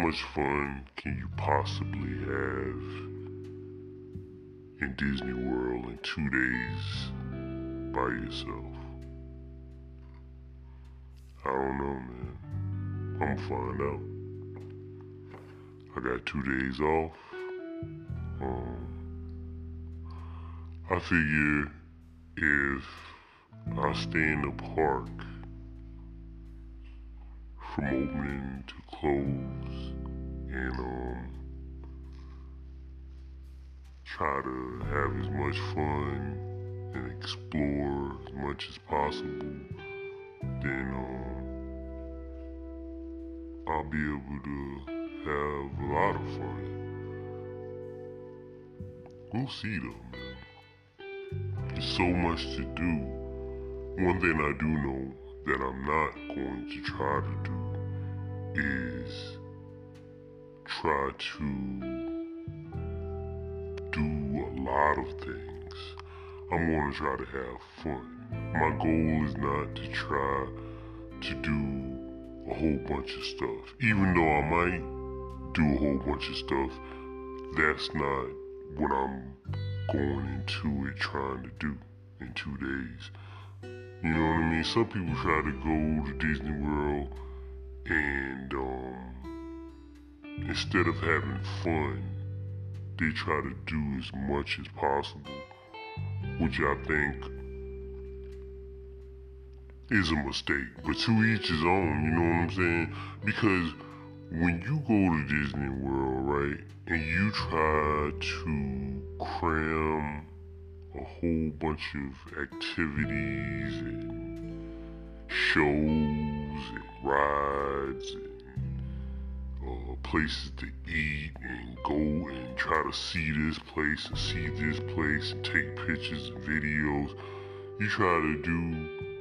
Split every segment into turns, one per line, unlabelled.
much fun can you possibly have in Disney World in 2 days by yourself? I don't know, man. I'm gonna find out. I got 2 days off. I figure if I stay in the park from opening to close and try to have as much fun and explore as much as possible, then I'll be able to have a lot of fun. We'll see though, man. There's so much to do. One thing I do know that I'm not going to try to do is try to do a lot of things. I'm going to try to have fun. My goal is not to try to do a whole bunch of stuff. Even though I might do a whole bunch of stuff, that's not what I'm going into it trying to do in 2 days. You know what I mean? Some people try to go to Disney World and instead of having fun, they try to do as much as possible, which I think is a mistake. But to each his own, you know what I'm saying? Because when you go to Disney World, right, and you try to cram a whole bunch of activities and shows and rides and places to eat and go and try to see this place and see this place and take pictures and videos, you try to do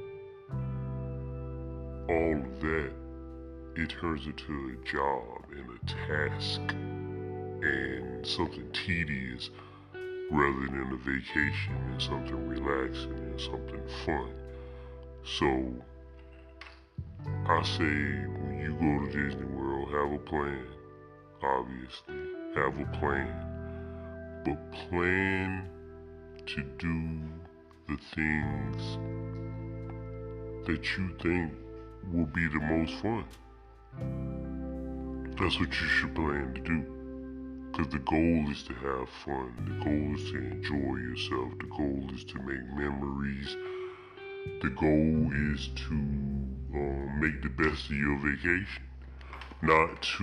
all of that, it turns into a job and a task and something tedious rather than a vacation and something relaxing and something fun. So I say when you go to Disney World, have a plan, obviously, have a plan, but plan to do the things that you think will be the most fun. That's what you should plan to do. Because the goal is to have fun. The goal is to enjoy yourself. The goal is to make memories. The goal is to make the best of your vacation. Not to,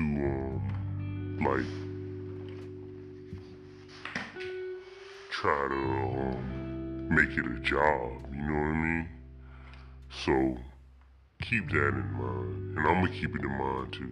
try to make it a job. You know what I mean? So keep that in mind. And I'm going to keep it in mind too.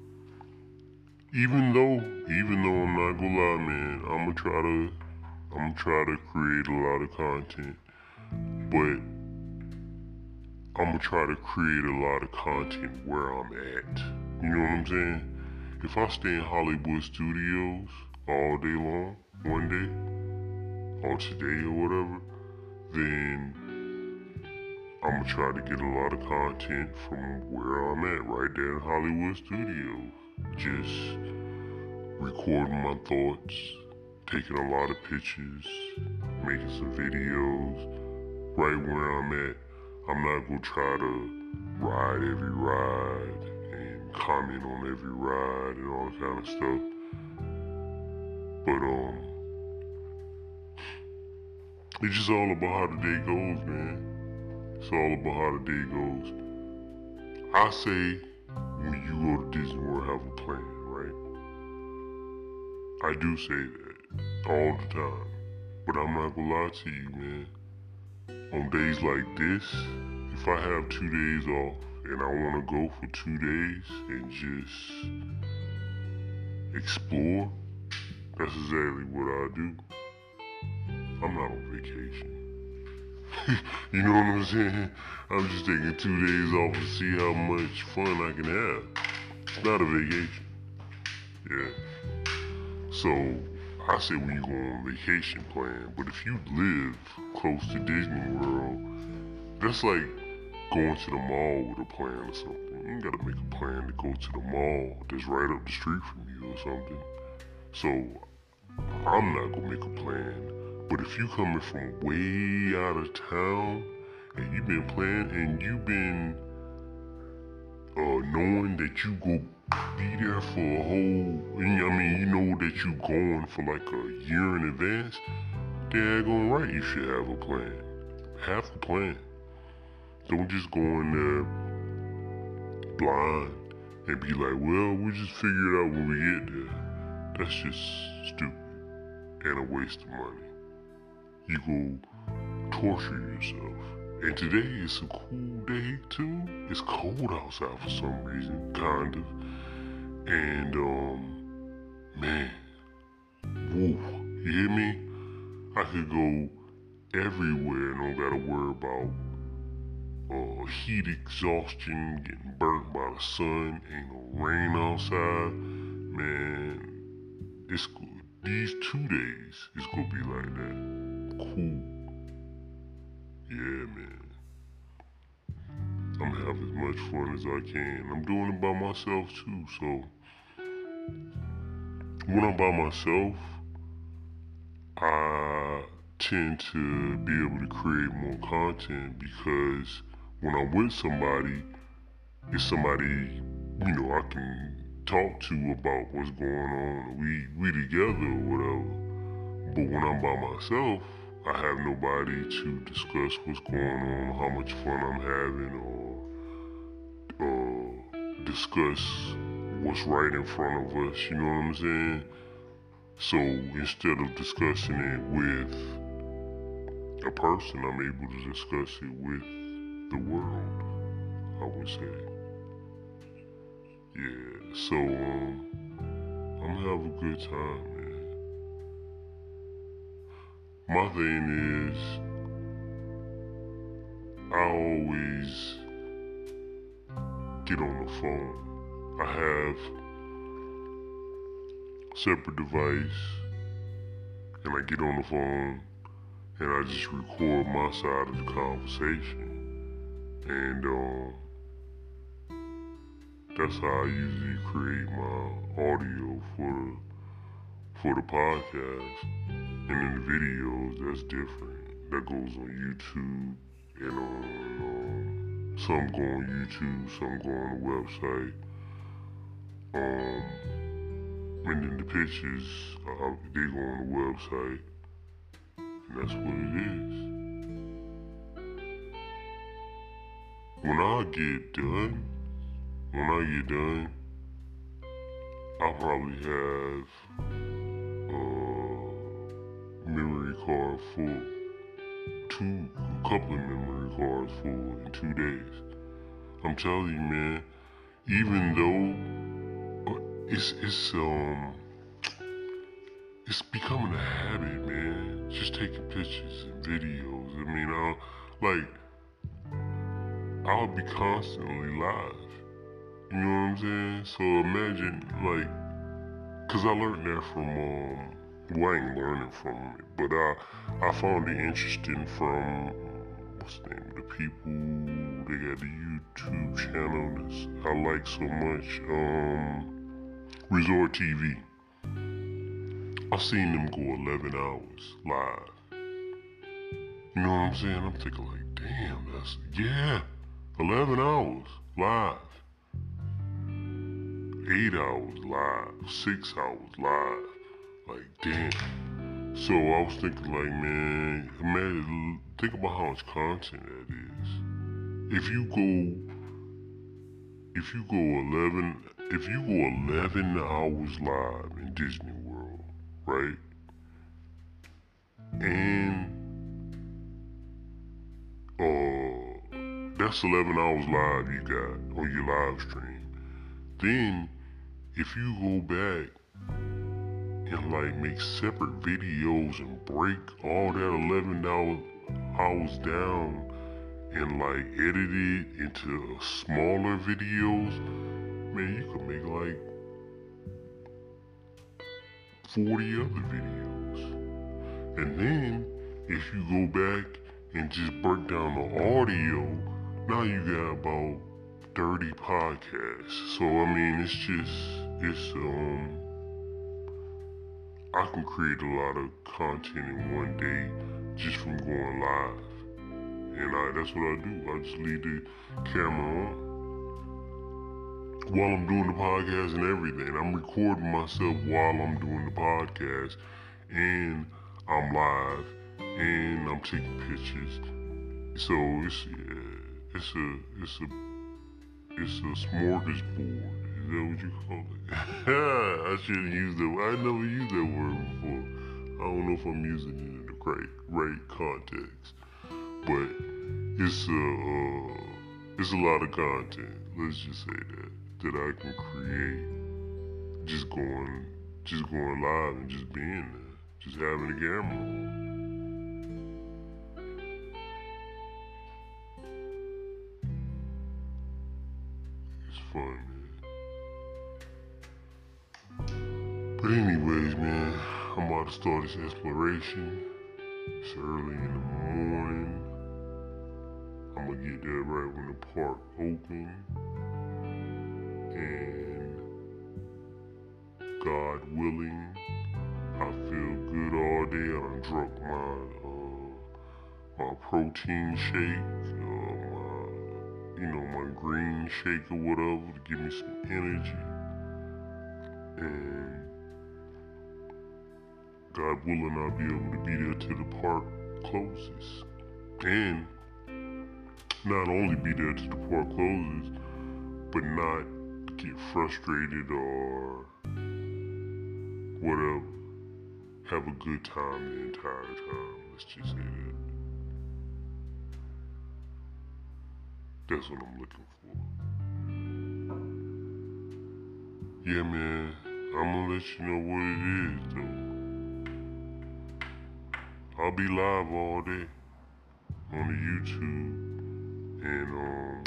Even though I'm not gonna lie, man, I'm gonna try to create a lot of content, but I'm gonna try to create a lot of content where I'm at. You know what I'm saying? If I stay in Hollywood Studios all day long, one day, or today or whatever, then I'm gonna try to get a lot of content from where I'm at, right there in Hollywood Studios. Just recording my thoughts, taking a lot of pictures, making some videos, right where I'm at. I'm not gonna try to ride every ride and comment on every ride and all that kind of stuff. But it's just all about how the day goes, man. It's all about how the day goes. I say when you go to Disney World, have a plan, right? I do say that all the time. But I'm not gonna lie to you, man. On days like this, if I have 2 days off and I wanna go for 2 days and just explore, that's exactly what I do. I'm not on vacation. You know what I'm saying? I'm just taking 2 days off to see how much fun I can have. It's not a vacation. Yeah. So I say when you go on vacation plan, but if you live close to Disney World, that's like going to the mall with a plan or something. You gotta make a plan to go to the mall that's right up the street from you or something. So I'm not gonna make a plan. But if you coming from way out of town and you've been planning and you've been knowing that you go be there for a whole, I mean, you know that you going for like a year in advance, daggone right you should have a plan. Have a plan. Don't just go in there blind and be like, well, we'll just figure it out when we get there. That's just stupid and a waste of money. You go torture yourself. And today is a cool day too. It's cold outside for some reason, kind of. And man, woo, you hear me? I could go everywhere and don't gotta worry about heat exhaustion, getting burnt by the sun, ain't no rain outside. Man, it's good. These 2 days is gonna be like that. Cool. Yeah, man. I'm gonna have as much fun as I can. I'm doing it by myself too, so when I'm by myself, I tend to be able to create more content because when I'm with somebody, it's somebody, I can talk to about what's going on. We together or whatever. But when I'm by myself, I have nobody to discuss what's going on, how much fun I'm having, or discuss what's right in front of us, you know what I'm saying? So instead of discussing it with a person, I'm able to discuss it with the world, I would say. Yeah, so I'm gonna have a good time, man. My thing is, I always get on the phone. I have separate device, and I get on the phone, and I just record my side of the conversation. And that's how I usually create my audio for the podcast. And in the videos, that's different. That goes on YouTube and on some go on YouTube, some go on the website. And then the pictures, they go on the website. And that's what it is. When I get done, I'll probably have memory card full. A couple of memory cards full in 2 days. I'm telling you, man, even though it's becoming a habit, man. Just taking pictures and videos. I mean, I'll be constantly live. You know what I'm saying? So imagine, cause I learned that from, I ain't learning from it, but I found it interesting from, what's the name of the people, they got a YouTube channel that I like so much, Resort TV. I've seen them go 11 hours live. You know what I'm saying? I'm thinking like, damn, 11 hours live. 8 hours live, 6 hours live. Like, damn. So I was thinking like, man, imagine, think about how much content that is. If you go 11 hours live in Disney World, right? And that's 11 hours live you got on your live stream. Then if you go back and make separate videos and break all that 11 hours down and edit it into smaller videos, man, you could make 40 other videos. And then if you go back and just break down the audio, now you got about dirty podcast. So I mean, I can create a lot of content in one day just from going live. And that's what I do. I just leave the camera on while I'm doing the podcast and everything. I'm recording myself while I'm doing the podcast, and I'm live, and I'm taking pictures. So it's a smorgasbord. Is that what you call it? I shouldn't use that. I never used that word before. I don't know if I'm using it in the right context, but it's a lot of content. Let's just say that I can create just going live and just being there, just having a camera on. It's fun, man. But anyways, man, I'm about to start this exploration. It's early in the morning. I'm gonna get there right when the park open. And God willing, I feel good all day. I done drunk my protein shake, my green shake or whatever to give me some energy. And God willing, I'll be able to be there till the park closes. And not only be there till the park closes, but not get frustrated or whatever. Have a good time the entire time. Let's just say that. That's what I'm looking for. Yeah, man. I'm gonna let you know what it is, though. I'll be live all day on the YouTube, and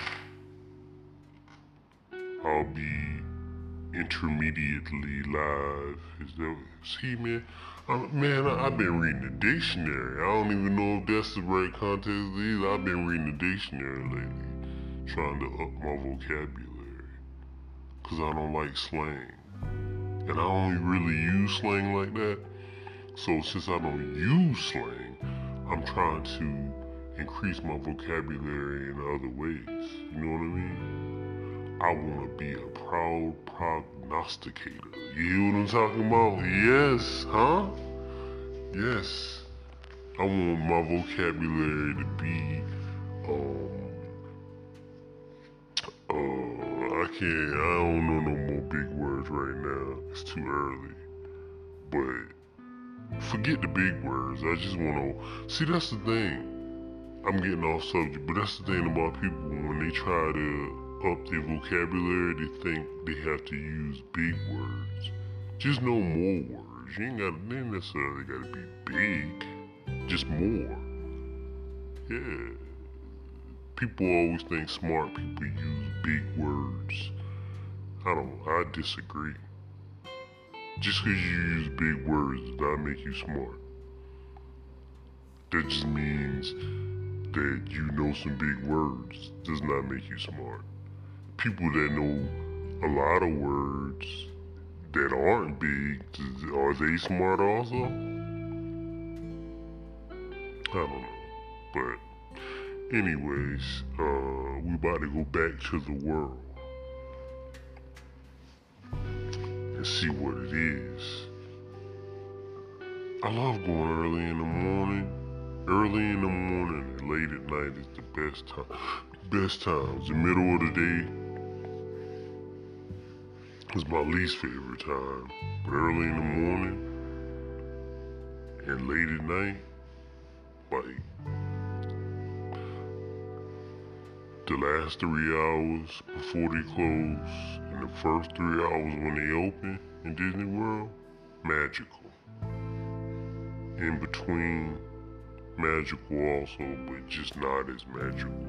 I'll be intermediately live. See, man? I've been reading the dictionary. I don't even know if that's the right context either. I've been reading the dictionary lately, trying to up my vocabulary, because I don't like slang. And I only really use slang like that. So since I don't use slang, I'm trying to increase my vocabulary in other ways. You know what I mean? I want to be a proud prognosticator. You hear what I'm talking about? Yes, huh? Yes. I want my vocabulary to be, I don't know no more big words right now. It's too early. But forget the big words. I just want to, see, that's the thing. I'm getting off subject, but that's the thing about people when they try to up their vocabulary, they think they have to use big words. Just know more words. You ain't necessarily gotta be big. Just more. Yeah. People always think smart people use big words. I disagree. Just because you use big words does not make you smart. That just means that you know some big words does not make you smart. People that know a lot of words that aren't big, are they smart also? I don't know. But anyways, we about to go back to the world and see what it is. I love going early in the morning. Early in the morning and late at night is the best time. Best times. The middle of the day is my least favorite time. But early in the morning and late at night, like the last 3 hours before they close and the first 3 hours when they open in Disney World, magical. In between, magical also, but just not as magical.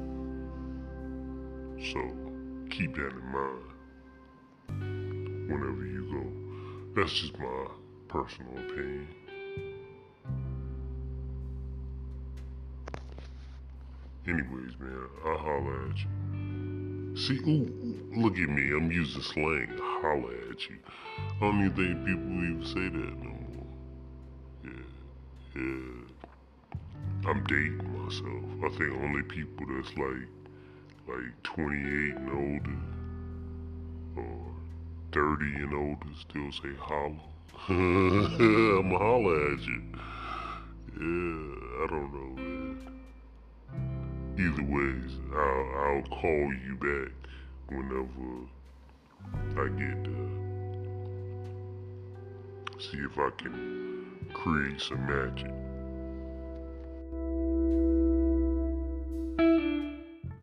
So keep that in mind whenever you go. That's just my personal opinion. Anyways, man, I'll holler at you. See, ooh, look at me. I'm using slang. Holla at you. I don't even think people even say that no more. Yeah. I'm dating myself. I think only people that's like 28 and older or 30 and older still say holla. I'ma holla at you. Yeah, I don't know, man. Either ways, I'll call you back whenever I get see if I can create some magic.